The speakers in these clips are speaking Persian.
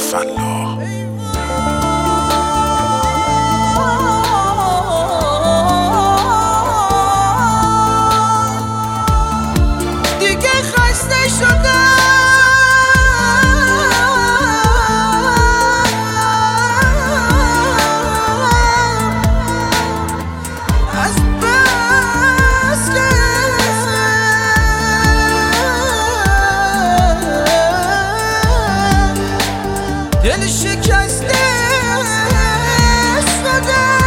فلاح. دیگه خسته شدم از بس که دل شکسته شدم.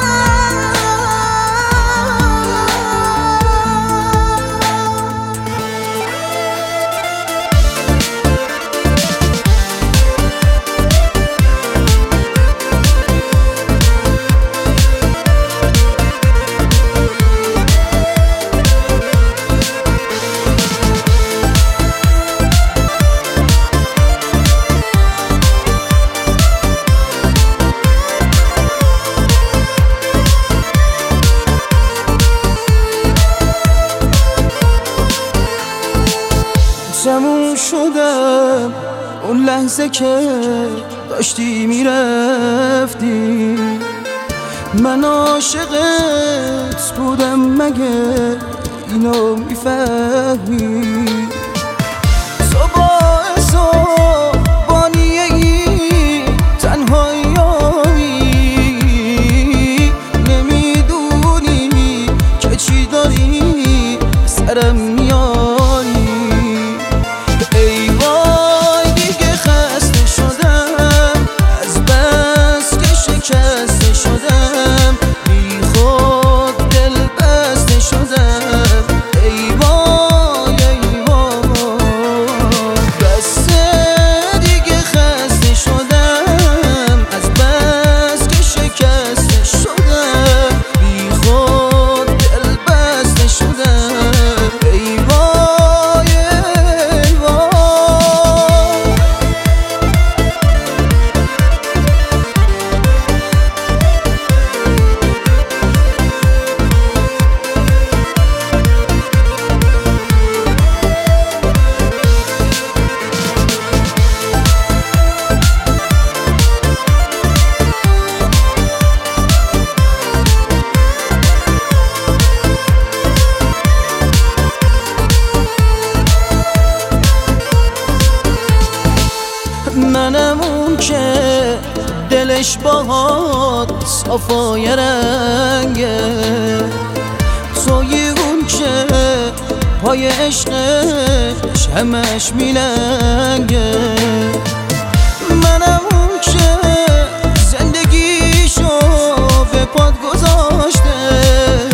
تموم شدم اون لحظه که داشتی میرفتی، من عاشقت بودم مگه اینو میفهمی؟ تو باعث بانیه‌ای تنهایی، نمیدونی که چی داری سرم میاری. ای وای دیگه خسته شدم از بس که شکسته شدم، بی خود دل بسته شدم. ای وای ای وای بسه دیگه خسته شدم از بس که شکسته شدم، بی خود دل بسته شدم. ای وای ای وای. منم اون که دلش باهات صفای رنگه، توی اون که پای عشقش همش میلنگه. منم اون که زندگیشو به پات گذاشته،